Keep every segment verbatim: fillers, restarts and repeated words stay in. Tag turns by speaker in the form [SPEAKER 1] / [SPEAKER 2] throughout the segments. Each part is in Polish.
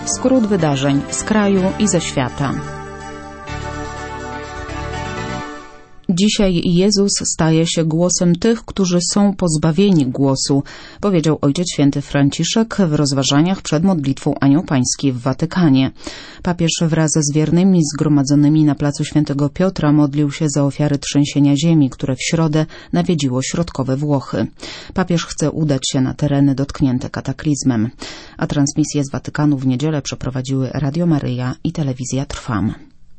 [SPEAKER 1] Skrót wydarzeń z kraju i ze świata. Dzisiaj Jezus staje się głosem tych, którzy są pozbawieni głosu, powiedział Ojciec Święty Franciszek w rozważaniach przed modlitwą Anioł Pański w Watykanie. Papież wraz z wiernymi zgromadzonymi na placu Świętego Piotra modlił się za ofiary trzęsienia ziemi, które w środę nawiedziło środkowe Włochy. Papież chce udać się na tereny dotknięte kataklizmem, a transmisję z Watykanu w niedzielę przeprowadziły Radio Maryja i Telewizja Trwam.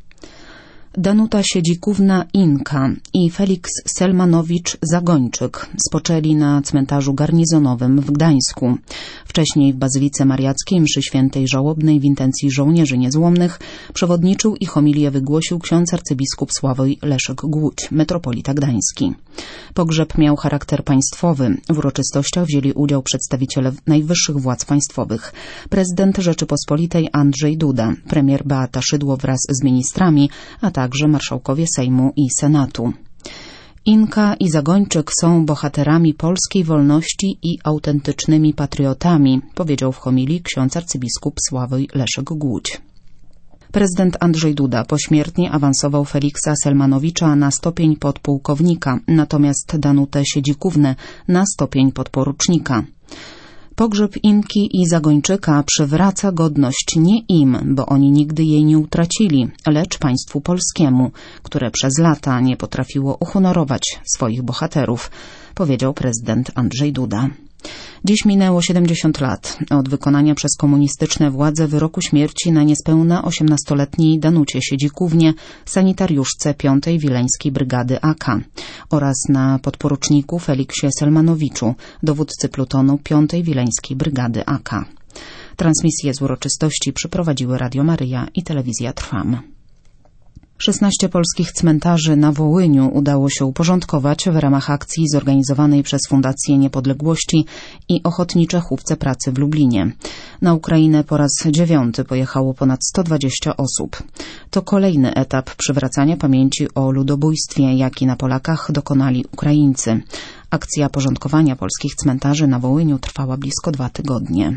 [SPEAKER 1] Danuta Siedzikówna-Inka i Feliks Selmanowicz-Zagończyk spoczęli na cmentarzu garnizonowym w Gdańsku. Wcześniej w Bazylice Mariackiej mszy świętej żałobnej w intencji żołnierzy niezłomnych przewodniczył i homilię wygłosił ksiądz arcybiskup Sławoj Leszek Głódź, metropolita gdański. Pogrzeb miał charakter państwowy. W uroczystościach wzięli udział przedstawiciele najwyższych władz państwowych. Prezydent Rzeczypospolitej Andrzej Duda, premier Beata Szydło wraz z ministrami, a także marszałkowie Sejmu i Senatu. Inka i Zagończyk są bohaterami polskiej wolności i autentycznymi patriotami, powiedział w homilii ksiądz arcybiskup Sławoj Leszek Głódź. Prezydent Andrzej Duda pośmiertnie awansował Feliksa Selmanowicza na stopień podpułkownika, natomiast Danutę Siedzikównę na stopień podporucznika. Pogrzeb Inki i Zagończyka przywraca godność nie im, bo oni nigdy jej nie utracili, lecz państwu polskiemu, które przez lata nie potrafiło uhonorować swoich bohaterów, powiedział prezydent Andrzej Duda. Dziś minęło siedemdziesiąt lat od wykonania przez komunistyczne władze wyroku śmierci na niespełna osiemnastoletniej Danucie Siedzikównie, sanitariuszce piątej Wileńskiej Brygady A K oraz na podporuczniku Feliksie Selmanowiczu, dowódcy plutonu piątej Wileńskiej Brygady A K. Transmisję z uroczystości przeprowadziły Radio Maryja i Telewizja Trwam. szesnaście polskich cmentarzy na Wołyniu udało się uporządkować w ramach akcji zorganizowanej przez Fundację Niepodległości i Ochotnicze Hufce Pracy w Lublinie. Na Ukrainę po raz dziewiąty pojechało ponad sto dwadzieścia osób. To kolejny etap przywracania pamięci o ludobójstwie, jaki na Polakach dokonali Ukraińcy. Akcja porządkowania polskich cmentarzy na Wołyniu trwała blisko dwa tygodnie.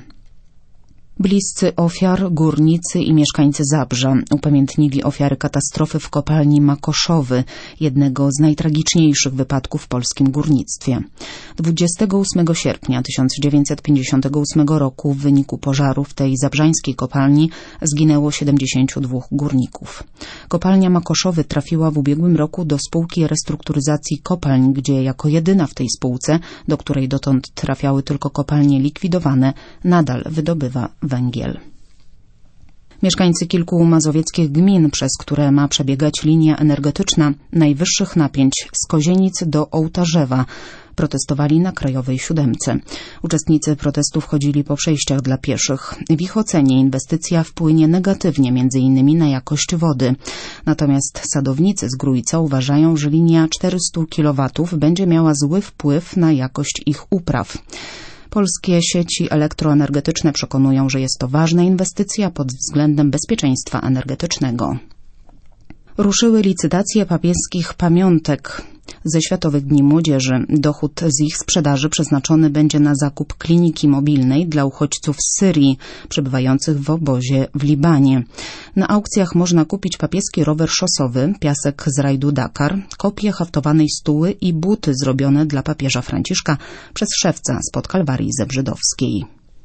[SPEAKER 1] Bliscy ofiar, górnicy i mieszkańcy Zabrza upamiętnili ofiary katastrofy w kopalni Makoszowy, jednego z najtragiczniejszych wypadków w polskim górnictwie. dwudziestego ósmego sierpnia tysiąc dziewięćset pięćdziesiątego ósmego roku w wyniku pożaru w tej zabrzańskiej kopalni zginęło siedemdziesięciu dwóch górników. Kopalnia Makoszowy trafiła w ubiegłym roku do spółki restrukturyzacji kopalń, gdzie jako jedyna w tej spółce, do której dotąd trafiały tylko kopalnie likwidowane, nadal wydobywa węgiel. Mieszkańcy kilku mazowieckich gmin, przez które ma przebiegać linia energetyczna najwyższych napięć z Kozienic do Ołtarzewa, protestowali na Krajowej Siódemce. Uczestnicy protestu wchodzili po przejściach dla pieszych. W ich ocenie inwestycja wpłynie negatywnie między innymi na jakość wody. Natomiast sadownicy z Grójca uważają, że linia czterysta kilowatów będzie miała zły wpływ na jakość ich upraw. Polskie sieci elektroenergetyczne przekonują, że jest to ważna inwestycja pod względem bezpieczeństwa energetycznego. Ruszyły licytacje papieskich pamiątek ze Światowych Dni Młodzieży. Dochód z ich sprzedaży przeznaczony będzie na zakup kliniki mobilnej dla uchodźców z Syrii przebywających w obozie w Libanie. Na aukcjach można kupić papieski rower szosowy, piasek z rajdu Dakar, kopię haftowanej stuły i buty zrobione dla papieża Franciszka przez szewca spod Kalwarii Zebrzydowskiej.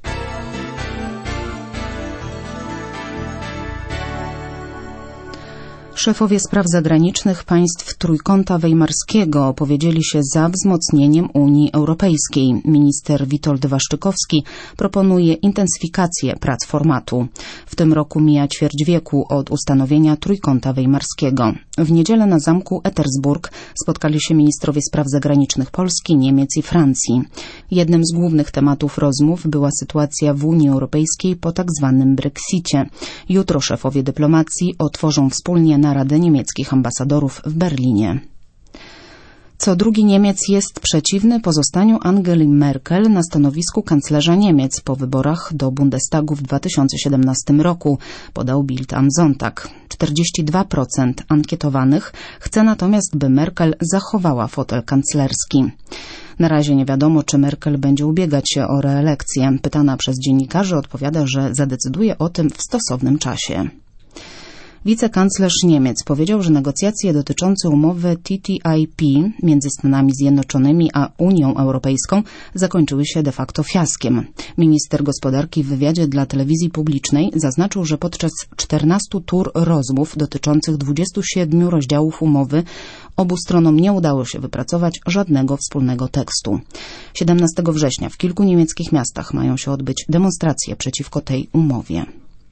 [SPEAKER 1] Szefowie spraw zagranicznych państw Trójkąta Weimarskiego opowiedzieli się za wzmocnieniem Unii Europejskiej. Minister Witold Waszczykowski proponuje intensyfikację prac formatu. W tym roku mija ćwierć wieku od ustanowienia Trójkąta Weimarskiego. W niedzielę na zamku Ettersburg spotkali się ministrowie spraw zagranicznych Polski, Niemiec i Francji. Jednym z głównych tematów rozmów była sytuacja w Unii Europejskiej po tak zwanym Brexicie. Jutro szefowie dyplomacji otworzą wspólnie naradę niemieckich ambasadorów w Berlinie. Co drugi Niemiec jest przeciwny pozostaniu Angeli Merkel na stanowisku kanclerza Niemiec po wyborach do Bundestagu w dwa tysiące siedemnastym roku, podał Bild am Sonntag. czterdzieści dwa procent ankietowanych chce natomiast, by Merkel zachowała fotel kanclerski. Na razie nie wiadomo, czy Merkel będzie ubiegać się o reelekcję. Pytana przez dziennikarzy odpowiada, że zadecyduje o tym w stosownym czasie. Wicekanclerz Niemiec powiedział, że negocjacje dotyczące umowy T T I P między Stanami Zjednoczonymi a Unią Europejską zakończyły się de facto fiaskiem. Minister gospodarki w wywiadzie dla telewizji publicznej zaznaczył, że podczas czternastu tur rozmów dotyczących dwudziestu siedmiu rozdziałów umowy obu stronom nie udało się wypracować żadnego wspólnego tekstu. siedemnastego września w kilku niemieckich miastach mają się odbyć demonstracje przeciwko tej umowie.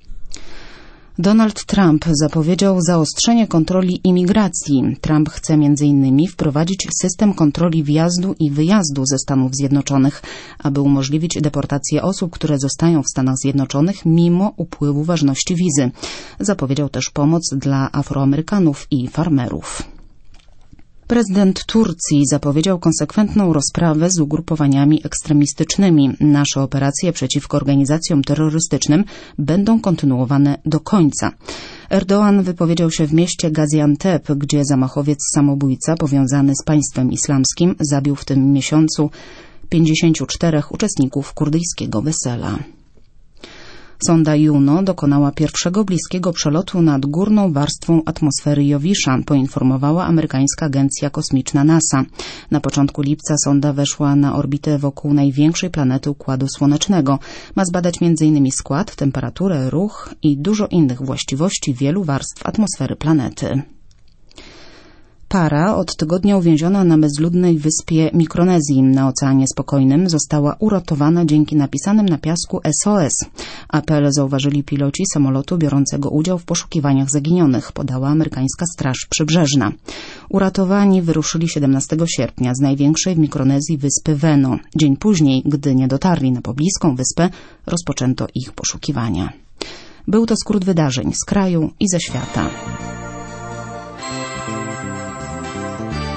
[SPEAKER 1] Donald Trump zapowiedział zaostrzenie kontroli imigracji. Trump chce między innymi wprowadzić system kontroli wjazdu i wyjazdu ze Stanów Zjednoczonych, aby umożliwić deportację osób, które zostają w Stanach Zjednoczonych mimo upływu ważności wizy. Zapowiedział też pomoc dla Afroamerykanów i farmerów. Prezydent Turcji zapowiedział konsekwentną rozprawę z ugrupowaniami ekstremistycznymi. Nasze operacje przeciwko organizacjom terrorystycznym będą kontynuowane do końca. Erdoğan wypowiedział się w mieście Gaziantep, gdzie zamachowiec samobójca powiązany z państwem islamskim zabił w tym miesiącu pięćdziesięciu czterech uczestników kurdyjskiego wesela. Sonda Juno dokonała pierwszego bliskiego przelotu nad górną warstwą atmosfery Jowisza, poinformowała amerykańska agencja kosmiczna NASA. Na początku lipca sonda weszła na orbitę wokół największej planety Układu Słonecznego. Ma zbadać między innymi skład, temperaturę, ruch i dużo innych właściwości wielu warstw atmosfery planety. Para, od tygodnia uwięziona na bezludnej wyspie Mikronezji na Oceanie Spokojnym, została uratowana dzięki napisanym na piasku S O S. Apel zauważyli piloci samolotu biorącego udział w poszukiwaniach zaginionych, podała amerykańska Straż Przybrzeżna. Uratowani wyruszyli siedemnastego sierpnia z największej w Mikronezji wyspy Veno. Dzień później, gdy nie dotarli na pobliską wyspę, rozpoczęto ich poszukiwania. Był to skrót wydarzeń z kraju i ze świata.